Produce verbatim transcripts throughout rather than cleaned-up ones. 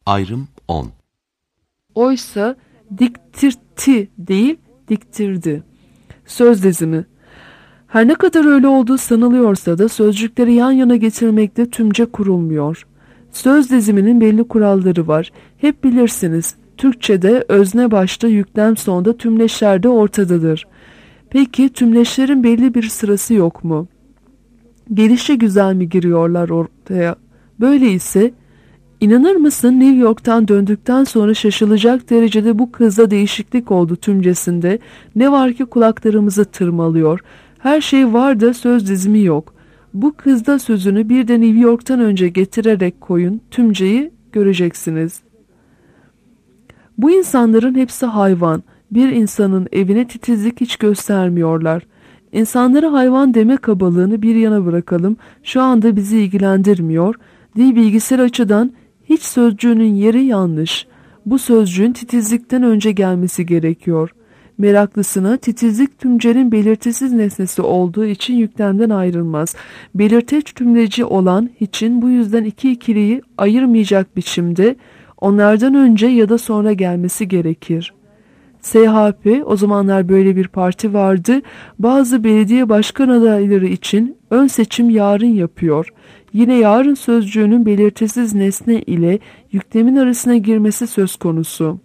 Ayrım on. Oysa diktirtti değil, diktirdi. Söz dizimi. Her ne kadar öyle olduğu sanılıyorsa da sözcükleri yan yana getirmekte tümce kurulmuyor. Söz diziminin belli kuralları var. Hep bilirsiniz, Türkçe'de özne başta, yüklem sonda, tümleşler de ortadadır. Peki tümleşlerin belli bir sırası yok mu? Gelişi güzel mi giriyorlar ortaya? Böyle ise inanır mısın, New York'tan döndükten sonra şaşılacak derecede bu kızda değişiklik oldu tümcesinde. Ne var ki kulaklarımızı tırmalıyor. Her şey var da söz dizimi yok. Bu kızda sözünü bir de New York'tan önce getirerek koyun, tümceyi göreceksiniz. Bu insanların hepsi hayvan. Bir insanın evine titizlik hiç göstermiyorlar. İnsanlara hayvan deme kabalığını bir yana bırakalım. Şu anda bizi ilgilendirmiyor. Dil bilgisel açıdan hiç sözcüğünün yeri yanlış. Bu sözcüğün titizlikten önce gelmesi gerekiyor. Meraklısına titizlik tümcenin belirtisiz nesnesi olduğu için yüklemden ayrılmaz. Belirteç tümleci olan hiçin bu yüzden iki ikiliyi ayırmayacak biçimde onlardan önce ya da sonra gelmesi gerekir. S H P, o zamanlar böyle bir parti vardı, bazı belediye başkan adayları için ön seçim yarın yapıyor. Yine yarın sözcüğünün belirtisiz nesne ile yüklemin arasına girmesi söz konusu.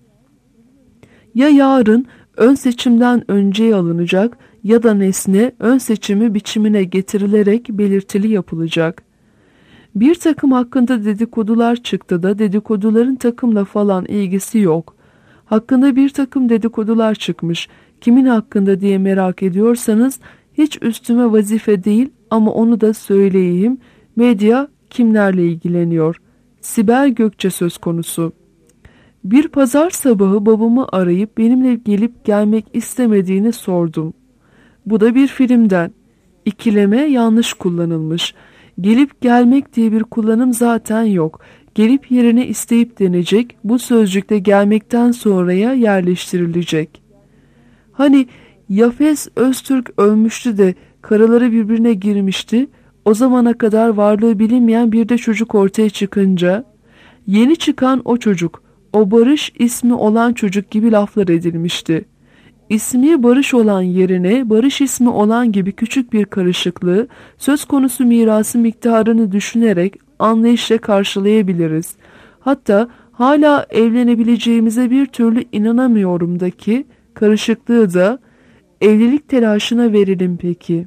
Ya yarın ön seçimden önceye alınacak ya da nesne ön seçimi biçimine getirilerek belirtili yapılacak. Bir takım hakkında dedikodular çıktı da dedikoduların takımla falan ilgisi yok. Hakkında bir takım dedikodular çıkmış. Kimin hakkında diye merak ediyorsanız hiç üstüme vazife değil ama onu da söyleyeyim. Medya kimlerle ilgileniyor? Sibel Gökçe söz konusu. Bir pazar sabahı babamı arayıp benimle gelip gelmek istemediğini sordum. Bu da bir filmden. İkileme yanlış kullanılmış. Gelip gelmek diye bir kullanım zaten yok. Gelip yerine isteyip denecek, bu sözcükte gelmekten sonraya yerleştirilecek. Hani Yafes Öztürk ölmüştü de karıları birbirine girmişti, o zamana kadar varlığı bilinmeyen bir de çocuk ortaya çıkınca, yeni çıkan o çocuk, o Barış ismi olan çocuk gibi laflar edilmişti. İsmi Barış olan yerine Barış ismi olan gibi küçük bir karışıklığı söz konusu mirası miktarını düşünerek anlayışla karşılayabiliriz. Hatta hala evlenebileceğimize bir türlü inanamıyorumdaki karışıklığı da evlilik telaşına verelim peki.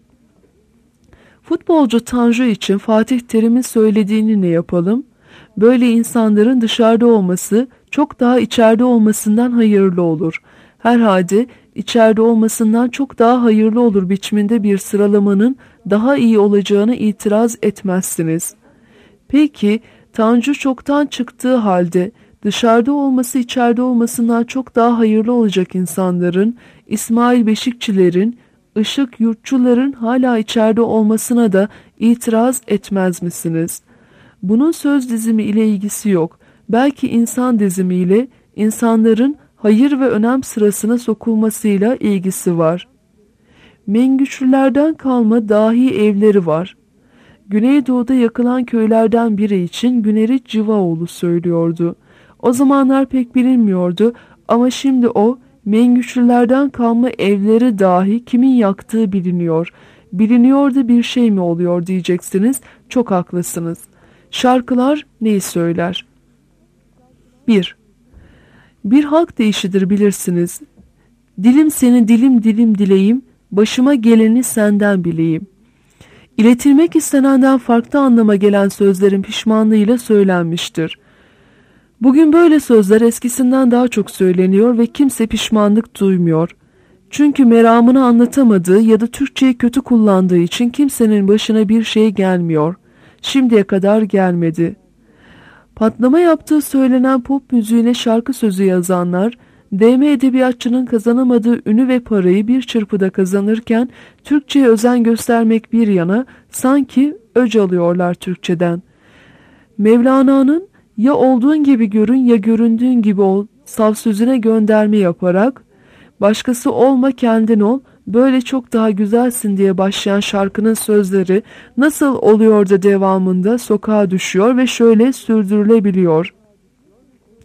Futbolcu Tanju için Fatih Terim'in söylediğini ne yapalım? Böyle insanların dışarıda olması çok daha içeride olmasından hayırlı olur. Herhalde içeride olmasından çok daha hayırlı olur biçiminde bir sıralamanın daha iyi olacağını itiraz etmezsiniz. Peki Tanju çoktan çıktığı halde dışarıda olması içeride olmasından çok daha hayırlı olacak insanların, İsmail Beşikçilerin, Işık Yurtçuların hala içeride olmasına da itiraz etmez misiniz? Bunun söz dizimi ile ilgisi yok. Belki insan dizimiyle insanların hayır ve önem sırasına sokulmasıyla ilgisi var. Mengüçlülerden kalma dahi evleri var. Güneydoğu'da yakılan köylerden biri için Güneri Civaoğlu söylüyordu. O zamanlar pek bilinmiyordu ama şimdi o Mengüçlülerden kalma evleri dahi kimin yaktığı biliniyor. Biliniyor da bir şey mi oluyor diyeceksiniz. Çok haklısınız. Şarkılar neyi söyler? bir. Bir halk deyişidir bilirsiniz. Dilim seni dilim dilim dileyim, başıma geleni senden bileyim. İletilmek istenenden farklı anlama gelen sözlerin pişmanlığıyla söylenmiştir. Bugün böyle sözler eskisinden daha çok söyleniyor ve kimse pişmanlık duymuyor. Çünkü meramını anlatamadığı ya da Türkçeyi kötü kullandığı için kimsenin başına bir şey gelmiyor. Şimdiye kadar gelmedi. Patlama yaptığı söylenen pop müziğine şarkı sözü yazanlar, D M edebiyatçının kazanamadığı ünü ve parayı bir çırpıda kazanırken Türkçe'ye özen göstermek bir yana sanki öc alıyorlar Türkçeden. Mevlana'nın ya olduğun gibi görün ya göründüğün gibi ol saf sözüne gönderme yaparak başkası olma kendin ol, böyle çok daha güzelsin diye başlayan şarkının sözleri nasıl oluyor da devamında sokağa düşüyor ve şöyle sürdürülebiliyor.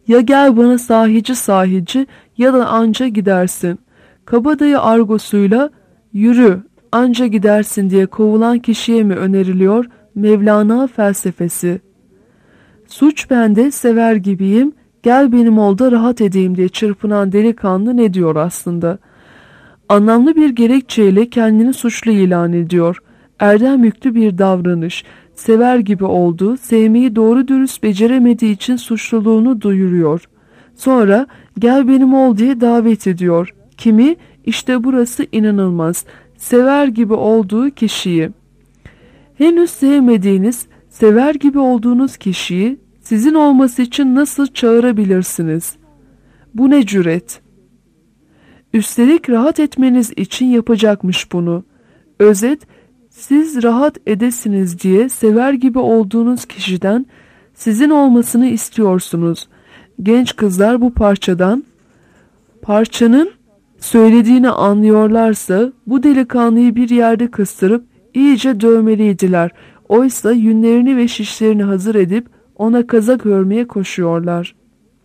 Ya gel bana sahici sahici ya da anca gidersin. Kabadayı argosuyla yürü anca gidersin diye kovulan kişiye mi öneriliyor Mevlana felsefesi? Suç bende, sever gibiyim, gel benim ol da rahat edeyim diye çırpınan delikanlı ne diyor aslında? Anlamlı bir gerekçeyle kendini suçlu ilan ediyor. Erdem yüklü bir davranış, sever gibi oldu, sevmeyi doğru dürüst beceremediği için suçluluğunu duyuruyor. Sonra gel benim ol diye davet ediyor. Kimi? İşte burası inanılmaz. Sever gibi olduğu kişiyi. Henüz sevmediğiniz, sever gibi olduğunuz kişiyi sizin olması için nasıl çağırabilirsiniz? Bu ne cüret? Üstelik rahat etmeniz için yapacakmış bunu. Özet, siz rahat edesiniz diye sever gibi olduğunuz kişiden sizin olmasını istiyorsunuz. Genç kızlar bu parçadan, parçanın söylediğini anlıyorlarsa bu delikanlıyı bir yerde kıstırıp iyice dövmeliydiler. Oysa yünlerini ve şişlerini hazır edip ona kazak örmeye koşuyorlar.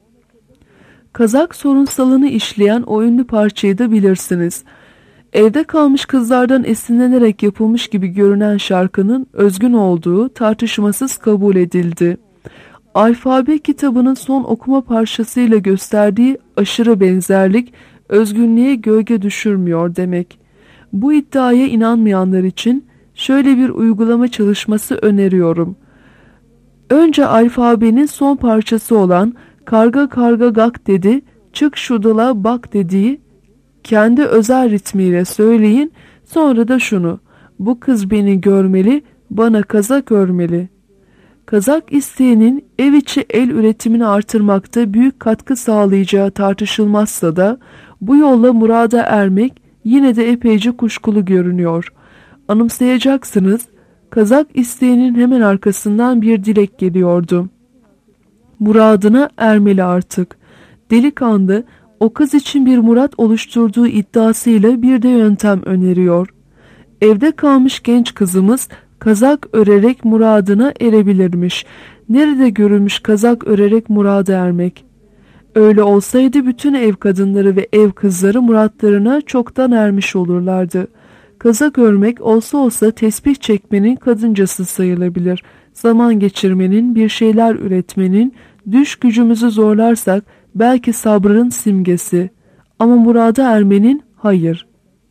Kazak sorunsalını işleyen o ünlü parçayı da bilirsiniz. Evde kalmış kızlardan esinlenerek yapılmış gibi görünen şarkının özgün olduğu tartışmasız kabul edildi. Alfabe kitabının son okuma parçasıyla gösterdiği aşırı benzerlik özgünlüğe gölge düşürmüyor demek. Bu iddiaya inanmayanlar için şöyle bir uygulama çalışması öneriyorum. Önce alfabenin son parçası olan karga karga gak dedi, çık şudala bak dediği kendi özel ritmiyle söyleyin, sonra da şunu: bu kız beni görmeli, bana kazak örmeli. Kazak isteğinin ev içi el üretimini artırmakta büyük katkı sağlayacağı tartışılmazsa da bu yolla murada ermek yine de epeyce kuşkulu görünüyor. Anımsayacaksınız, kazak isteğinin hemen arkasından bir dilek geliyordu. Muradına ermeli artık. Delikanlı o kız için bir murat oluşturduğu iddiasıyla bir de yöntem öneriyor. Evde kalmış genç kızımız kazak örerek muradına erebilirmiş. Nerede görülmüş kazak örerek murada ermek? Öyle olsaydı bütün ev kadınları ve ev kızları muratlarına çoktan ermiş olurlardı. Kazak örmek olsa olsa tesbih çekmenin kadıncası sayılabilir. Zaman geçirmenin, bir şeyler üretmenin, düş gücümüzü zorlarsak belki sabrın simgesi. Ama murada ermenin hayır.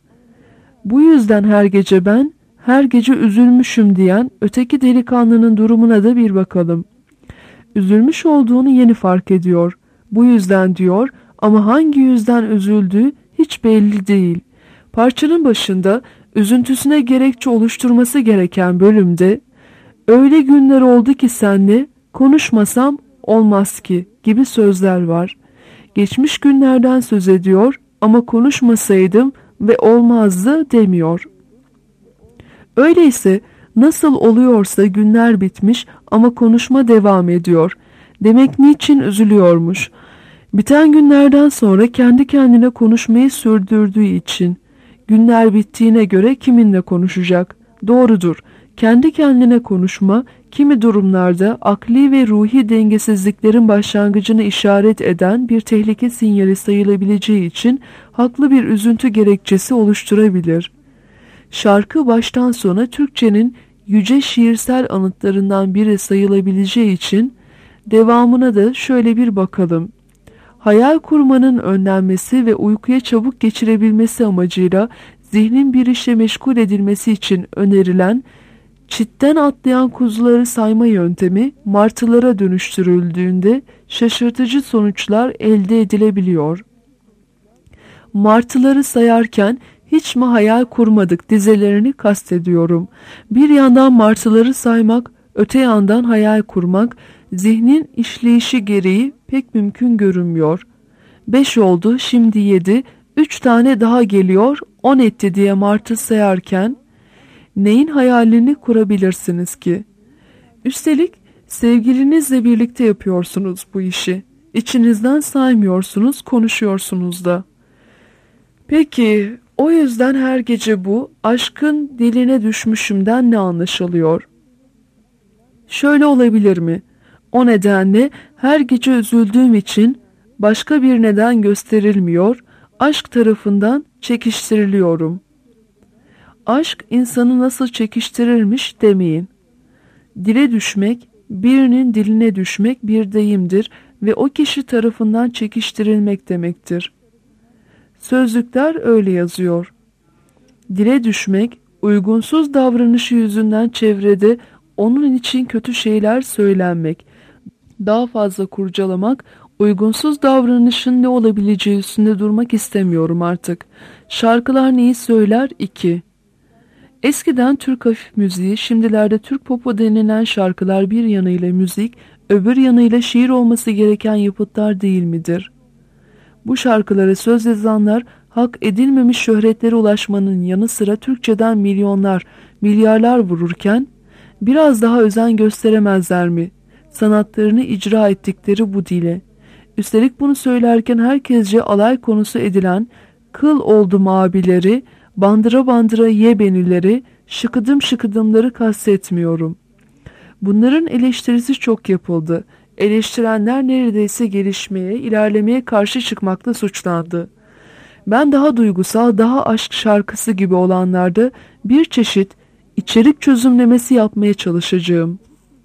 Bu yüzden her gece ben, her gece üzülmüşüm diyen öteki delikanlının durumuna da bir bakalım. Üzülmüş olduğunu yeni fark ediyor. Bu yüzden diyor ama hangi yüzden üzüldüğü hiç belli değil. Parçanın başında üzüntüsüne gerekçe oluşturması gereken bölümde öyle günler oldu ki senle konuşmasam olmaz ki gibi sözler var. Geçmiş günlerden söz ediyor ama konuşmasaydım ve olmazdı demiyor. Öyleyse nasıl oluyorsa günler bitmiş ama konuşma devam ediyor. Demek niçin üzülüyormuş? Biten günlerden sonra kendi kendine konuşmayı sürdürdüğü için. Günler bittiğine göre kiminle konuşacak? Doğrudur. Kendi kendine konuşma, kimi durumlarda akli ve ruhi dengesizliklerin başlangıcını işaret eden bir tehlike sinyali sayılabileceği için haklı bir üzüntü gerekçesi oluşturabilir. Şarkı baştan sona Türkçenin yüce şiirsel anıtlarından biri sayılabileceği için devamına da şöyle bir bakalım. Hayal kurmanın önlenmesi ve uykuya çabuk geçirebilmesi amacıyla zihnin bir işe meşgul edilmesi için önerilen çitten atlayan kuzuları sayma yöntemi martılara dönüştürüldüğünde şaşırtıcı sonuçlar elde edilebiliyor. Martıları sayarken hiç mi hayal kurmadık dizelerini kastediyorum. Bir yandan martıları saymak, öte yandan hayal kurmak zihnin işleyişi gereği pek mümkün görünmüyor. Beş oldu, şimdi yedi, üç tane daha geliyor, on etti diye martı sayarken neyin hayalini kurabilirsiniz ki? Üstelik sevgilinizle birlikte yapıyorsunuz bu işi. İçinizden saymıyorsunuz, konuşuyorsunuz da. Peki, o yüzden her gece bu aşkın diline düşmüşümden ne anlaşılıyor? Şöyle olabilir mi? O nedenle Her gece üzüldüğüm için başka bir neden gösterilmiyor, aşk tarafından çekiştiriliyorum. Aşk insanı nasıl çekiştirirmiş demeyin. Dile düşmek, birinin diline düşmek bir deyimdir ve o kişi tarafından çekiştirilmek demektir. Sözlükler öyle yazıyor. Dile düşmek, uygunsuz davranışı yüzünden çevrede onun için kötü şeyler söylenmek, daha fazla kurcalamak, uygunsuz davranışın ne olabileceği üstünde durmak istemiyorum artık. Şarkılar neyi söyler? iki. Eskiden Türk hafif müziği, şimdilerde Türk popu denilen şarkılar bir yanıyla müzik, öbür yanıyla şiir olması gereken yapıtlar değil midir? Bu şarkılara söz yazanlar, hak edilmemiş şöhretlere ulaşmanın yanı sıra Türkçeden milyonlar, milyarlar vururken, biraz daha özen gösteremezler mi? Sanatlarını icra ettikleri bu dile. Üstelik bunu söylerken herkesce alay konusu edilen kıl oldum abileri, bandıra bandıra ye benileri, şıkıdım şıkıdımları kastetmiyorum. Bunların eleştirisi çok yapıldı. Eleştirenler neredeyse gelişmeye, ilerlemeye karşı çıkmakla suçlandı. Ben daha duygusal, daha aşk şarkısı gibi olanlarda bir çeşit içerik çözümlemesi yapmaya çalışacağım.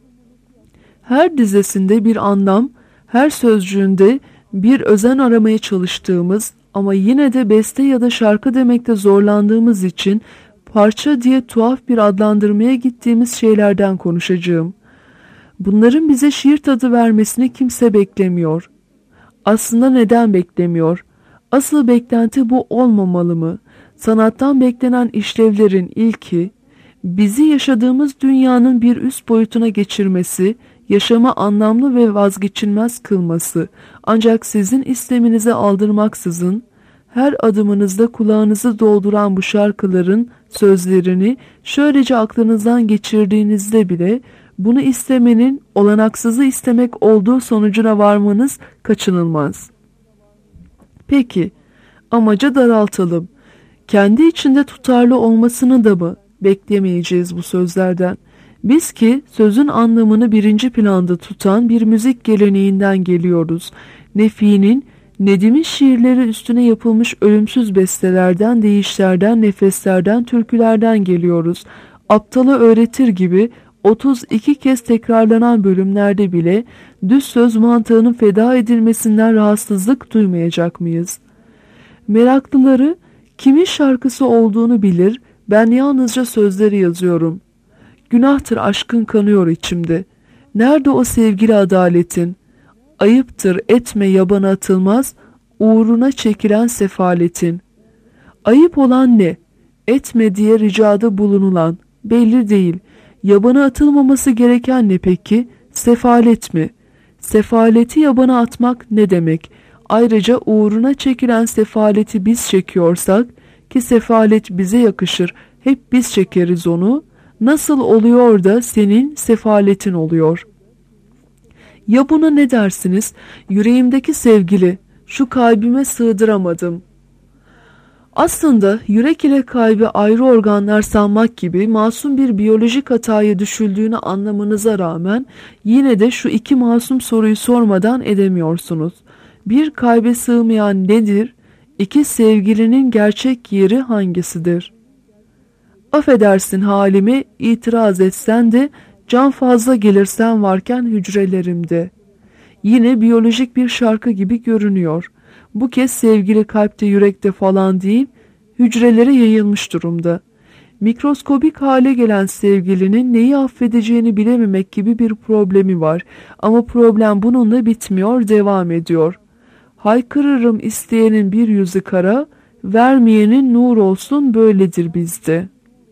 Her dizesinde bir anlam, her sözcüğünde bir özen aramaya çalıştığımız ama yine de beste ya da şarkı demekte zorlandığımız için parça diye tuhaf bir adlandırmaya gittiğimiz şeylerden konuşacağım. Bunların bize şiir tadı vermesini kimse beklemiyor. Aslında neden beklemiyor? Asıl beklenti bu olmamalı mı? Sanattan beklenen işlevlerin ilki, bizi yaşadığımız dünyanın bir üst boyutuna geçirmesi, yaşama anlamlı ve vazgeçilmez kılması. Ancak sizin isteminize aldırmaksızın, her adımınızda kulağınızı dolduran bu şarkıların sözlerini şöylece aklınızdan geçirdiğinizde bile bunu istemenin olanaksızı istemek olduğu sonucuna varmanız kaçınılmaz. Peki, amaca daraltalım. Kendi içinde tutarlı olmasını da mı beklemeyeceğiz bu sözlerden? Biz ki sözün anlamını birinci planda tutan bir müzik geleneğinden geliyoruz. Nefi'nin, Nedim'in şiirleri üstüne yapılmış ölümsüz bestelerden, deyişlerden, nefeslerden, türkülerden geliyoruz. Aptala öğretir gibi otuz iki kez tekrarlanan bölümlerde bile düz söz mantığının feda edilmesinden rahatsızlık duymayacak mıyız? Meraklıları kimin şarkısı olduğunu bilir, ben yalnızca sözleri yazıyorum. Günahtır aşkın kanıyor içimde. Nerede o sevgili adaletin? Ayıptır etme yabana atılmaz, uğruna çekilen sefaletin. Ayıp olan ne? Etme diye ricada bulunulan, belli değil. Yabana atılmaması gereken ne peki? Sefalet mi? Sefaleti yabana atmak ne demek? Ayrıca uğruna çekilen sefaleti biz çekiyorsak, ki sefalet bize yakışır, hep biz çekeriz onu, nasıl oluyor da senin sefaletin oluyor? Ya buna ne dersiniz? Yüreğimdeki sevgili, şu kalbime sığdıramadım. Aslında yürek ile kalbi ayrı organlar sanmak gibi masum bir biyolojik hataya düşüldüğünü anlamanıza rağmen yine de şu iki masum soruyu sormadan edemiyorsunuz. Bir, kalbe sığmayan nedir? İki, sevgilinin gerçek yeri hangisidir? Affedersin halimi, itiraz etsen de can fazla gelirsen varken hücrelerimde. Yine biyolojik bir şarkı gibi görünüyor. Bu kez sevgili kalpte, yürekte falan değil, hücrelere yayılmış durumda. Mikroskobik hale gelen sevgilinin neyi affedeceğini bilememek gibi bir problemi var. Ama problem bununla bitmiyor, devam ediyor. Haykırırım isteyenin bir yüzü kara, vermeyenin nur olsun, böyledir bizde.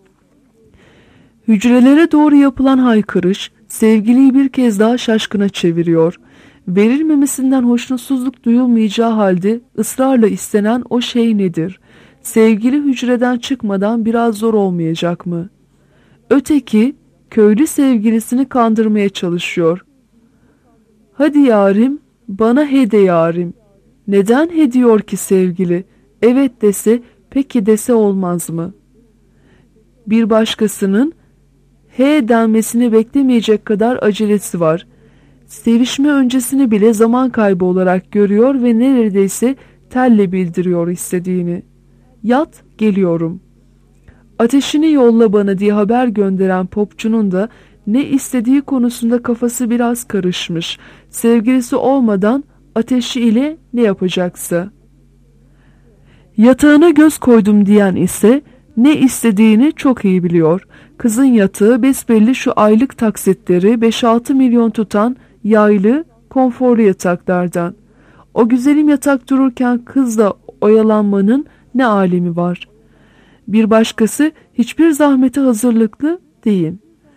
Hücrelere doğru yapılan haykırış, sevgiliyi bir kez daha şaşkına çeviriyor. Verilmemesinden hoşnutsuzluk duyulmayacağı halde ısrarla istenen o şey nedir? Sevgili hücreden çıkmadan biraz zor olmayacak mı? Öteki, köylü sevgilisini kandırmaya çalışıyor. Hadi yarim, bana he de yarim. Neden he diyor ki sevgili? Evet dese, peki dese olmaz mı? Bir başkasının he denmesini beklemeyecek kadar acelesi var. sevişme öncesini bile zaman kaybı olarak görüyor ve neredeyse telle bildiriyor istediğini. Yat, geliyorum. Ateşini yolla bana diye haber gönderen popçunun da ne istediği konusunda kafası biraz karışmış. Sevgilisi olmadan ateşi ile ne yapacaksa. Yatağına göz koydum diyen ise ne istediğini çok iyi biliyor. Kızın yatağı besbelli şu aylık taksitleri beş altı milyon tutan yaylı, konforlu yataklardan. O güzelim yatak dururken kızla oyalanmanın ne alemi var? Bir başkası hiçbir zahmete hazırlıklı değil.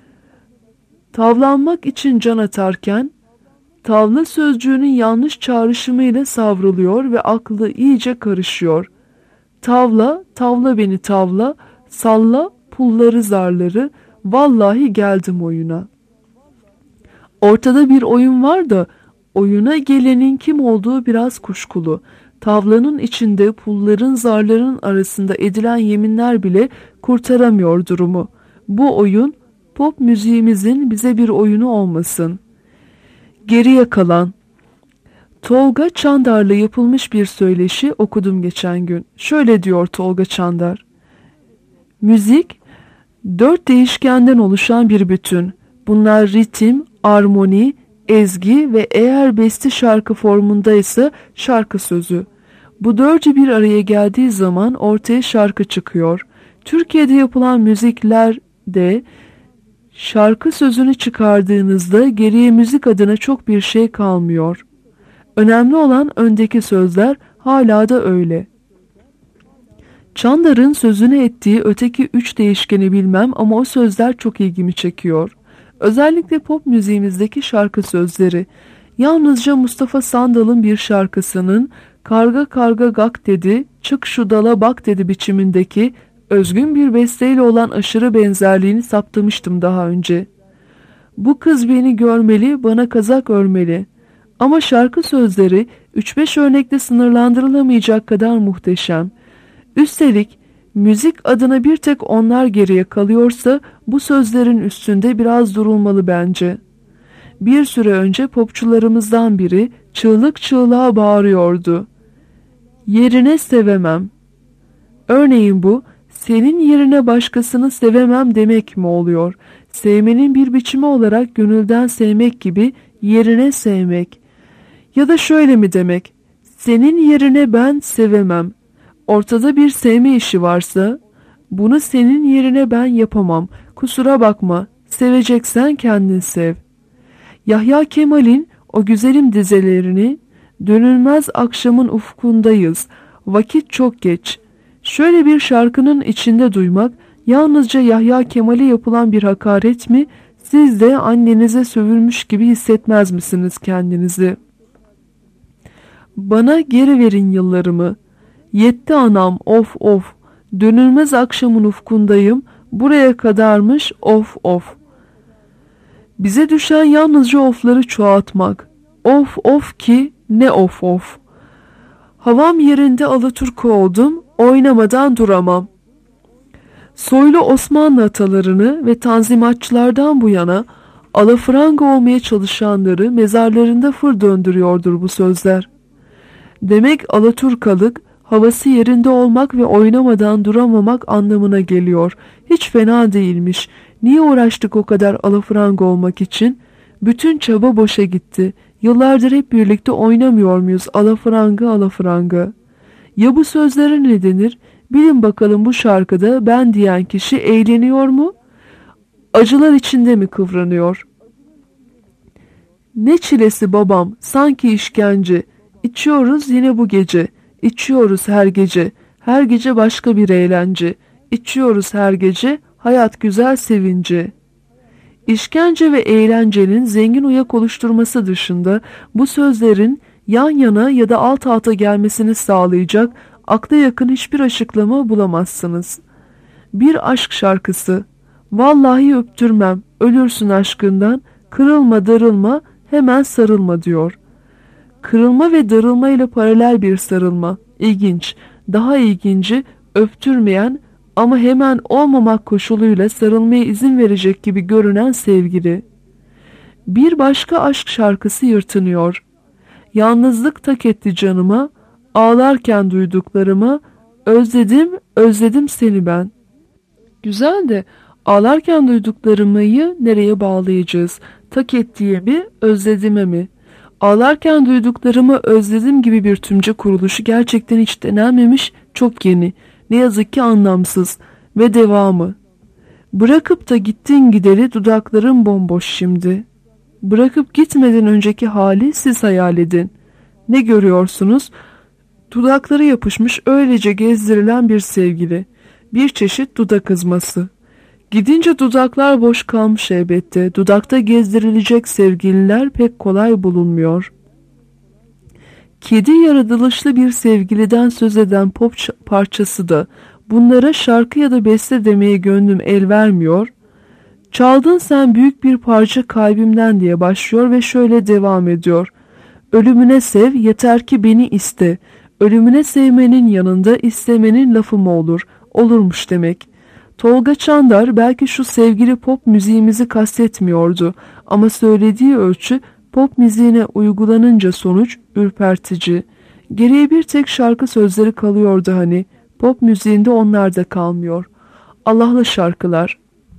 Tavlanmak için can atarken tavla sözcüğünün yanlış çağrışımıyla savruluyor ve aklı iyice karışıyor. Tavla, tavla beni tavla, salla pulları zarları, vallahi geldim oyuna. Ortada bir oyun var da oyuna gelenin kim olduğu biraz kuşkulu. Tavlanın içinde pulların zarların arasında edilen yeminler bile kurtaramıyor durumu. Bu oyun pop müziğimizin bize bir oyunu olmasın. Geriye kalan Tolga Çandar'la yapılmış bir söyleşi okudum geçen gün. Şöyle diyor Tolga Çandar. Müzik dört değişkenden oluşan bir bütün. Bunlar ritim, armoni, ezgi ve eğer beste şarkı formundaysa şarkı sözü. Bu dördü bir araya geldiği zaman ortaya şarkı çıkıyor. Türkiye'de yapılan müziklerde şarkı sözünü çıkardığınızda geriye müzik adına çok bir şey kalmıyor. Önemli olan öndeki sözler, hala da öyle. Çandar'ın sözünü ettiği öteki üç değişkeni bilmem ama o sözler çok ilgimi çekiyor. Özellikle pop müziğimizdeki şarkı sözleri. Yalnızca Mustafa Sandal'ın bir şarkısının karga karga gak dedi, çık şu dala bak dedi biçimindeki özgün bir besteyle olan aşırı benzerliğini saptamıştım daha önce. Bu kız beni görmeli, bana kazak örmeli. Ama şarkı sözleri üç beş örnekle sınırlandırılamayacak kadar muhteşem. Üstelik müzik adına bir tek onlar geriye kalıyorsa bu sözlerin üstünde biraz durulmalı bence. Bir süre önce popçularımızdan biri çığlık çığlığa bağırıyordu. Yerine sevemem. Örneğin bu, senin yerine başkasını sevemem demek mi oluyor? Sevmenin bir biçimi olarak gönülden sevmek gibi yerine sevmek. Ya da şöyle mi demek? Senin yerine ben sevemem. Ortada bir sevme işi varsa, bunu senin yerine ben yapamam. Kusura bakma, seveceksen kendin sev. Yahya Kemal'in o güzelim dizelerini, dönülmez akşamın ufkundayız, vakit çok geç. Şöyle bir şarkının içinde duymak, yalnızca Yahya Kemal'e yapılan bir hakaret mi, siz de annenize sövülmüş gibi hissetmez misiniz kendinizi? Bana geri verin yıllarımı. Yetti anam, of of. Dönülmez akşamın ufkundayım. Buraya kadarmış, of of. Bize düşen yalnızca ofları çoğaltmak. Of of ki ne of of. Havam yerinde Alaturka oldum. Oynamadan duramam. Soylu Osmanlı atalarını ve tanzimatçılardan bu yana alafranga olmaya çalışanları mezarlarında fır döndürüyordur bu sözler. Demek Alaturkalık, havası yerinde olmak ve oynamadan duramamak anlamına geliyor. Hiç fena değilmiş. Niye uğraştık o kadar alafranga olmak için? Bütün çaba boşa gitti. Yıllardır hep birlikte oynamıyor muyuz alafranga alafranga? Ya bu sözlere ne denir? Bilin bakalım bu şarkıda ben diyen kişi eğleniyor mu? Acılar içinde mi kıvranıyor? Ne çilesi babam, sanki işkence. İçiyoruz yine bu gece. İçiyoruz her gece. Her gece başka bir eğlence. İçiyoruz her gece. Hayat güzel sevinci. İşkence ve eğlencenin zengin uyak oluşturması dışında bu sözlerin yan yana ya da alt alta gelmesini sağlayacak akla yakın hiçbir açıklama bulamazsınız. Bir aşk şarkısı. Vallahi öptürmem, ölürsün aşkından, kırılma darılma, hemen sarılma diyor. Kırılma ve darılma ile paralel bir sarılma. İlginç, daha ilginci öptürmeyen ama hemen olmamak koşuluyla sarılmaya izin verecek gibi görünen sevgili. Bir başka aşk şarkısı yırtınıyor. Yalnızlık tak etti canıma, ağlarken duyduklarımı, özledim, özledim seni ben. Güzel de ağlarken duyduklarımıyı nereye bağlayacağız? Tak ettiğe mi, özledime mi? Ağlarken duyduklarımı özledim gibi bir tümce kuruluşu gerçekten hiç denenmemiş, çok yeni. Ne yazık ki anlamsız ve devamı. Bırakıp da gittin gideri dudaklarım bomboş şimdi. Bırakıp gitmeden önceki hali siz hayal edin. Ne görüyorsunuz? Dudakları yapışmış öylece gezdirilen bir sevgili. Bir çeşit dudak ızması. Gidince dudaklar boş kalmış elbette. Dudakta gezdirilecek sevgililer pek kolay bulunmuyor. Kedi yaratılışlı bir sevgiliden söz eden pop parçası da bunlara şarkı ya da beste demeye gönlüm el vermiyor. Çaldın sen büyük bir parça kalbimden diye başlıyor ve şöyle devam ediyor. Ölümüne sev, yeter ki beni iste. Ölümüne sevmenin yanında istemenin lafı mı olur? Olurmuş demek. Tolga Çandar belki şu sevgili pop müziğimizi kastetmiyordu ama söylediği ölçü pop müziğine uygulanınca sonuç ürpertici. Geriye bir tek şarkı sözleri kalıyordu hani. Pop müziğinde onlar da kalmıyor. Allah'lı şarkılar.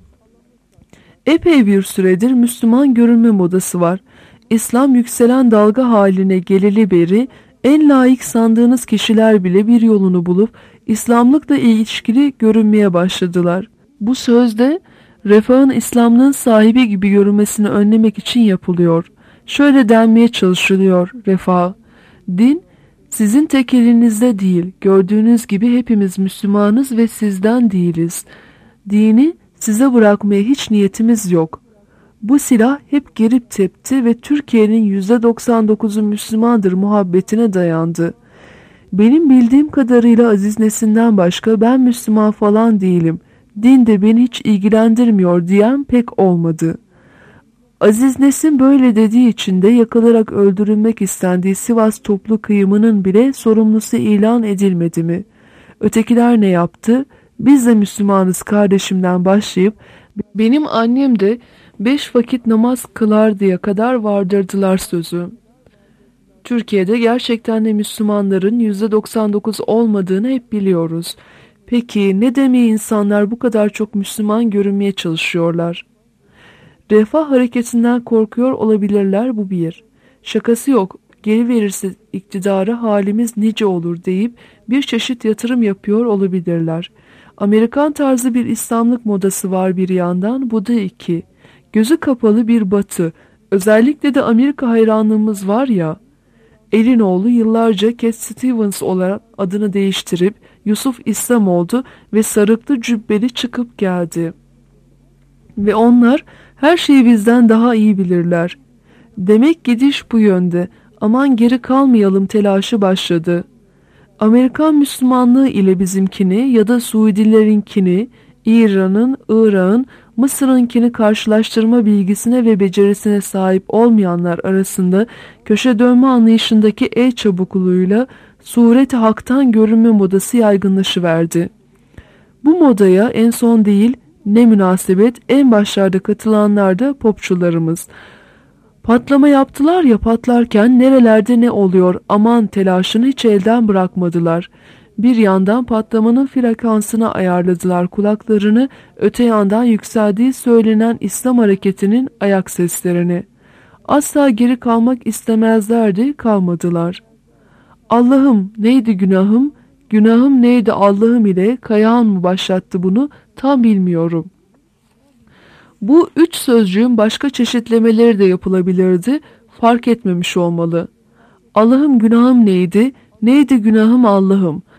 Epey bir süredir Müslüman görünme modası var. İslam yükselen dalga haline geleli beri en layık sandığınız kişiler bile bir yolunu bulup İslamlıkla ilişkili görünmeye başladılar. Bu sözde refahın İslamlığın sahibi gibi görünmesini önlemek için yapılıyor. Şöyle denmeye çalışılıyor refah. Din sizin tek elinizde değil. Gördüğünüz gibi hepimiz Müslümanız ve sizden değiliz. Dini size bırakmaya hiç niyetimiz yok. Bu silah hep gerip tepti ve Türkiye'nin yüzde doksan dokuzu Müslümandır muhabbetine dayandı. Benim bildiğim kadarıyla Aziz Nesin'den başka ben Müslüman falan değilim. Din de beni hiç ilgilendirmiyor diyen pek olmadı. Aziz Nesin böyle dediği için de yakılarak öldürülmek istendiği Sivas toplu kıyımının bile sorumlusu ilan edilmedi mi? Ötekiler ne yaptı? Biz de Müslümanız kardeşimden başlayıp benim annem de beş vakit namaz kılar diye kadar vardırdılar sözü. Türkiye'de gerçekten de Müslümanların yüzde doksan dokuz olmadığını hep biliyoruz. Peki ne demeye insanlar bu kadar çok Müslüman görünmeye çalışıyorlar? Refah hareketinden korkuyor olabilirler, bu bir. Şakası yok, geri verirse iktidarı halimiz nice olur deyip bir çeşit yatırım yapıyor olabilirler. Amerikan tarzı bir İslamlık modası var bir yandan, bu da iki. Gözü kapalı bir batı, özellikle de Amerika hayranlığımız var ya. Elinoğlu yıllarca Cat Stevens olarak adını değiştirip Yusuf İslam oldu ve sarıklı cübbeli çıkıp geldi. Ve onlar her şeyi bizden daha iyi bilirler. Demek gidiş bu yönde, aman geri kalmayalım telaşı başladı. Amerikan Müslümanlığı ile bizimkini ya da Suudilerinkini, İran'ın, Irak'ın, Mısır'ınkini karşılaştırma bilgisine ve becerisine sahip olmayanlar arasında köşe dönme anlayışındaki el çabukluğuyla sureti haktan görünme modası yaygınlaşıverdi. Bu modaya en son değil, ne münasebet en başlarda katılanlar da popçularımız. Patlama yaptılar ya, patlarken nerelerde ne oluyor aman telaşını hiç elden bırakmadılar. Bir yandan patlamanın frekansına ayarladılar kulaklarını, öte yandan yükseldiği söylenen İslam hareketinin ayak seslerini. Asla geri kalmak istemezlerdi, kalmadılar. Allah'ım neydi günahım, günahım neydi Allah'ım ile Kayahan mı başlattı bunu tam bilmiyorum. Bu üç sözcüğün başka çeşitlemeleri de yapılabilirdi, fark etmemiş olmalı. Allah'ım günahım neydi, neydi günahım Allah'ım.